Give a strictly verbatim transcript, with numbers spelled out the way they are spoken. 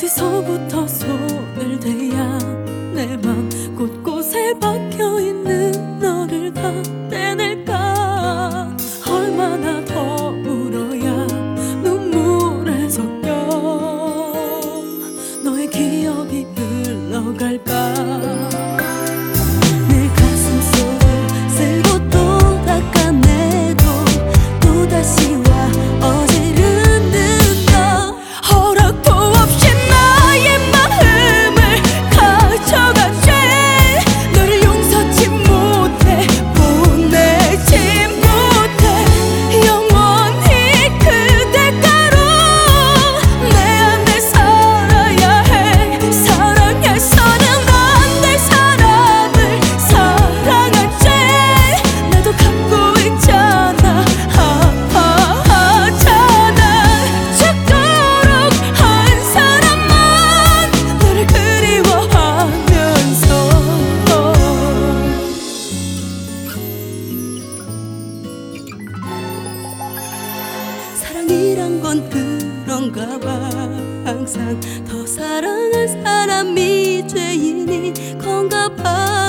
어디서부터 손을 대야 내 맘 곳곳에 박혀있는 너를 다 떼낼까. 얼마나 더 울어야 눈물에 섞여 너의 기억이 흘러갈까. 내 가슴속을 쓸고 또 닦아내도 또다시 와 어지르는 너. 허락도 없이 나의 마음을 가져갔지. 너를 용서치 못해 보내지 못해. 영원히 그대가로 내 안에 살아야 해. 사랑해서는 안 될 사람을 사랑했지. 나도 갖고 있잖아, 아파하잖아. 죽도록 한 사람만 너를 그리워하면서. 사랑이란 건 그런가 봐. 항상 더 사랑한 사람이 죄인인 건가 봐.